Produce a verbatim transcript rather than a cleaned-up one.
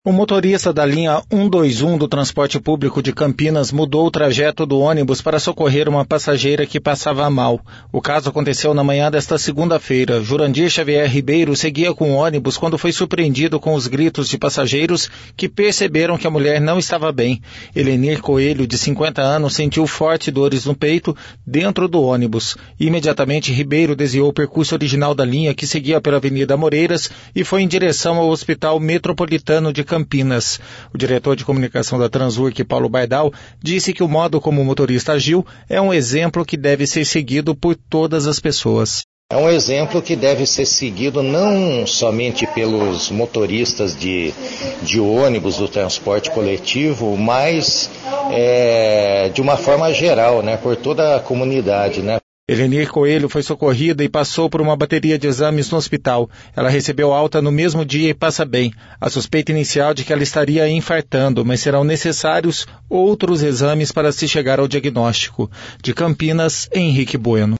O motorista da linha cento e vinte e um do transporte público de Campinas mudou o trajeto do ônibus para socorrer uma passageira que passava mal. O caso aconteceu na manhã desta segunda-feira. Jurandir Xavier Ribeiro seguia com o ônibus quando foi surpreendido com os gritos de passageiros que perceberam que a mulher não estava bem. Elenir Coelho, de cinquenta anos, sentiu fortes dores no peito dentro do ônibus. Imediatamente, Ribeiro desviou o percurso original da linha que seguia pela Avenida Moreiras e foi em direção ao Hospital Metropolitano de Campinas. O diretor de comunicação da Transurc, Paulo Bardal, disse que o modo como o motorista agiu é um exemplo que deve ser seguido por todas as pessoas. É um exemplo que deve ser seguido não somente pelos motoristas de, de ônibus do transporte coletivo, mas é, de uma forma geral, né, por toda a comunidade, né? Elenir Coelho foi socorrida e passou por uma bateria de exames no hospital. Ela recebeu alta no mesmo dia e passa bem. A suspeita inicial de que ela estaria infartando, mas serão necessários outros exames para se chegar ao diagnóstico. De Campinas, Henrique Bueno.